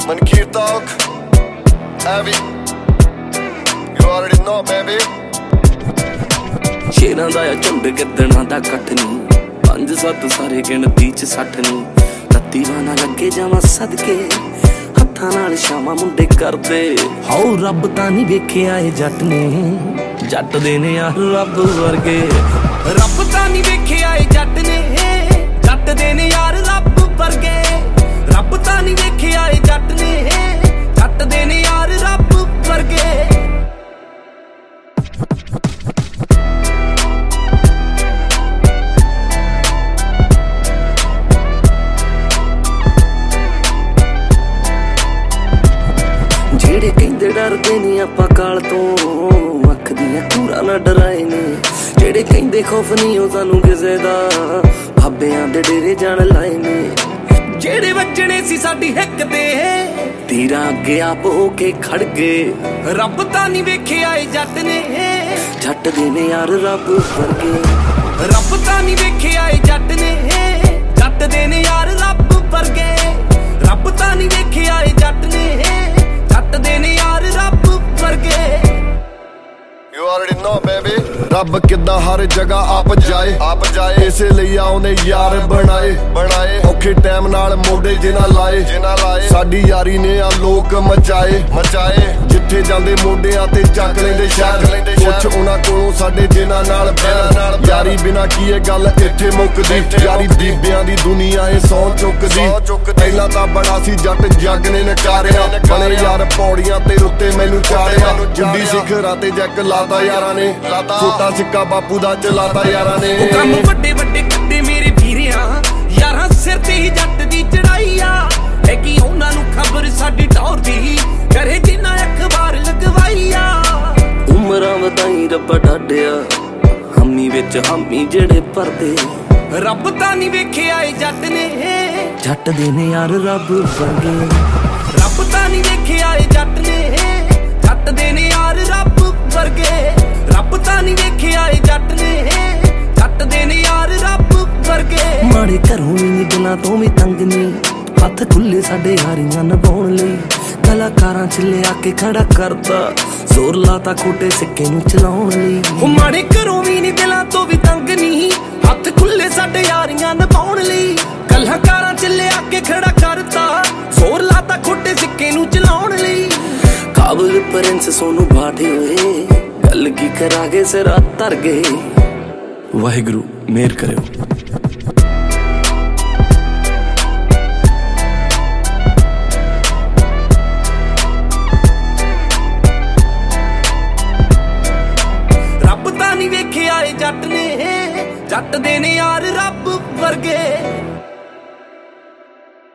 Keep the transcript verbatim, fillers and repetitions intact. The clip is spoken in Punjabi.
Mankir Talk, Avi, you already know baby। ਸ਼ੇਰਾਂ ਦਾ ਆ ਝੁੰਡ ਗਿੱਦੜਾਂ ਦਾ ਇਕੱਠ ਨੀ, ਪੰਜ ਸੱਤ ਸਾਰੇ ਗਿਣਤੀ ਚ ਸੱਠ ਨੀ। ਤੱਤੀ ਵਾਨਾ ਲੱਗੇ ਜਾਵਾਂ ਸਦਕੇ, ਹੱਥਾਂ ਨਾਲ ਸ਼ਾਮਾਂ ਮੁੰਡੇ ਕਰਦੇ। ਹਾਉ ਰੱਬ ਤਾਂ ਨੀ ਵੇਖਿਆ ਏ ਜੱਟ ਨੇ, ਜੱਟ ਦੇ ਨੇ ਯਾਰ ਰੱਬ ਵਰਗੇ। ਰੱਬ ਤਾਂ ਨੀ ਵੇਖਿਆ ਏ ਜੱਟ ਨੇ, ਜੱਟ ਦੇ ਨੇ ਯਾਰ ਰੱਬ ਵਰਗੇ। ਰੱਬ ਤਾਂ ਨੀ ਵੇਖਿਆ ਏ ਜੱਟ ਨੇ, ਜੱਟ ਦੇ ਨੇ ਯਾਰ ਰੱਬ ਵਰਗੇ। ਜਿਹੜੇ ਕਹਿੰਦੇ ਡਰਦੇ ਨੀ ਆਪਾਂ ਕਾਲ ਤੋਂ, ਅੱਖ ਦੀਆਂ ਕੂਰਾਂ ਨਾ ਡਰਾਏ ਨੇ। ਜਿਹੜੇ ਕਹਿੰਦੇ ਖੌਫ ਨੀ ਉਹ ਸਾਨੂੰ ਕਿਸੇ ਦਾ, ਬਾਬਿਆਂ ਦੇ ਡੇਰੇ ਜਾਣ ਲਾਏ ਨੇ। ਜਿਹੜੇ ਵੱਜਣੇ ਸੀ ਸਾਡੀ ਹਿੱਕ ਤੇ, ਤੀਰਾਂ ਅੱਗੇ ਆਪ ਹੋ ਕੇ ਖੜ ਗਏ। ਰੱਬ ਤਾਂ ਨੀ ਵੇਖਿਆ ਏ ਜੱਟ ਨੇ, ਜੱਟ ਦੇ ਨੇ ਯਾਰ ਰੱਬ ਵਰਗੇ। ਰੱਬ ਤਾਂ ਨੀ ਵੇਖਿਆ ਏ ਜੱਟ ਨੇ, ਜੱਟ ਦੇ ਨੇ ਯਾਰ ਰੱਬ ਵਰਗੇ। ਰੱਬ ਤਾਂ ਨੀ ਵੇਖਿਆ ਏ ਜੱਟ ਨੇ, ਜੱਟ ਦੇ ਨੇ ਯਾਰ ਰੱਬ ਵਰਗੇ। You already know baby। ਰੱਬ ਕਿੱਦਾਂ ਹਰ ਜਗ੍ਹਾ ਆਪ ਜਾਏ, ਆਪ ਜਾਏ ਇਸੇ ਲਈ ਆ ਉਹਨੇ ਯਾਰ ਬਣਾਏ, ਬਣਾਏ ਔਖੇ ਟਾਈਮ ਨਾਲ ਮੋਢੇ ਜਿਨ੍ਹਾਂ ਲਾਏ, ਜਿਨ੍ਹਾਂ ਲਾਏ। ਸਾਡੀ ਯਾਰੀ ਨੇ ਆ ਲੋਕ ਮਚਾਏ, ਮਚਾਏ ਜਿੱਥੇ ਜਾਂਦੇ ਮੋਢਿਆਂ ਤੇ ਚੱਕ ਲੈਂਦੇ ਸ਼ਹਿਰ। ਕੁਛ ਉਹਨਾਂ ਕੋਲੋਂ ਸਾਡੇ ਜਿਨ੍ਹਾਂ ਨਾਲ ਬਹਿਣ, ਯਾਰੀ ਬਿਨਾ ਕੀ ਇਹ ਗੱਲ ਇੱਥੇ ਮੁੱਕਦੀ। ਯਾਰੀ ਬੀਬਿਆਂ ਦੀ ਦੁਨੀਆ ਏ ਸੌ ਚੁੱਕਦੀ। ਪਹਿਲਾਂ ਤਾਂ ਬੜਾ ਸੀ ਜੱਟ ਜੱਗ ਨੇ ਨਕਾਰਿਆ, ਬਣੇ ਯਾਰ ਪੌੜੀਆਂ ਤੇ ਉੱਤੇ ਮੈਨੂੰ ਚਾੜਿਆ। ਜੁੱਡੀ ਸਿਖਰਾਂ ਤੇ ਜੱਕ ਲਾਤਾ ਯਾਰਾਂ ਨੇ, ਛੋਟਾ ਸਿੱਕਾ ਬਾਪੂ ਦਾ ਚਲਾਤਾ ਯਾਰਾਂ ਨੇ। ਉਹ ਕੰਮ ਵੱਡੇ ਵੱਡੇ ਕੱਢੇ ਮੇਰੇ ਵੀਰਿਆਂ, ਯਾਰਾਂ ਸਿਰ ਤੇ ਹੀ ਜੱਟ ਦੀ ਚੜਾਈ ਆ। ਹੈ ਕਿ ਉਹਨਾਂ ਨੂੰ ਖਬਰ ਸਾਡੀ ਟੌਰ ਦੀ, ਕਰੇ ਜਿੰਨਾ ਅਖਬਾਰ ਲਗਵਾਈ ਆ। ਉਮਰਾਂ ਵਧਾਈ ਰੱਬਾ ਡਾਢਿਆ, ਹਮੀ ਵਿੱਚ ਹਾਮੀ ਜਿਹੜੇ ਪਰਦੇ। ਰੱਬ ਤਾਂ ਨੀ ਵੇਖਿਆ ਏ ਜੱਟ ਨੇ, ਜੱਟ ਦੇ ਨੇ ਯਾਰ ਰੱਬ ਵਰਗੇ। ਰੱਬ ਤਾਂ ਨੀ ਵੇਖਿਆ ਏ ਜੱਟ ਨੇ, ਜੱਟ ਦੇ ਨੇ ਯਾਰ ਰੱਬ ਵਰਗੇ। ਰੱਬ ਤਾਂ ਨੀ ਵੇਖਿਆ ਏ ਜੱਟ ਨੇ, ਜੱਟ ਦੇ ਨੇ ਯਾਰ ਰੱਬ ਵਰਗੇ। ਮਾੜੇ ਘਰੋਂ ਵੀ ਨੀ ਦਿਲਾਂ ਤੋਂ ਵੀ ਤੰਗ ਨੀ, ਹੱਥ ਖੁੱਲੇ ਸਾਡੇ ਯਾਰੀਆਂ ਨਿਭਾਉਣ ਲਈ। ਕਲਾਕਾਰਾਂ ਚ ਲਿਆ ਕੇ ਖੜਾ ਕਰਦਾ, ਜ਼ੋਰ ਲਾਤਾ ਖੋਟੇ ਸਿੱਕੇ ਨੂੰ ਚਲਾਉਣ ਲਈ। ਉਹ ਮਾੜੇ ਘਰੋਂ ਵੀ ਨੀ ਦਿਲਾਂ ਤੋਂ ਵੀ ਤੰਗ ਨੀ, ਹੱਥ ਖੁੱਲੇ ਸਾਡੇ ਯਾਰੀਆਂ ਨਿਭਾਉਣ ਲਈ। ਕਲਾਕਾਰਾਂ ਚ ਲਿਆ ਕੇ ਖੜਾ ਕਰਦਾ, ਜ਼ੋਰ ਲਾਤਾ ਖੋਟੇ ਸਿੱਕੇ ਨੂੰ ਚਲਾਉਣ ਲਈ। ਕਾਬਲ ਪ੍ਰਿੰਸ ਸੋਨੂੰ ਬਾਠੇ ਹੋਏ, ਗੱਲ ਕੀ ਕਰਾਂਗੇ ਸਿਰਾ ਧਰ ਗਏ। ਵਾਹਿਗੁਰੂ ਮਿਹਰ ਕਰਿਓ। ਰੱਬ ਤਾਂ ਨੀ ਵੇਖਿਆ ਏ ਜੱਟ ਨੇ, ਜੱਟ ਦੇ ਨੇ ਯਾਰ ਰੱਬ ਵਰਗੇ।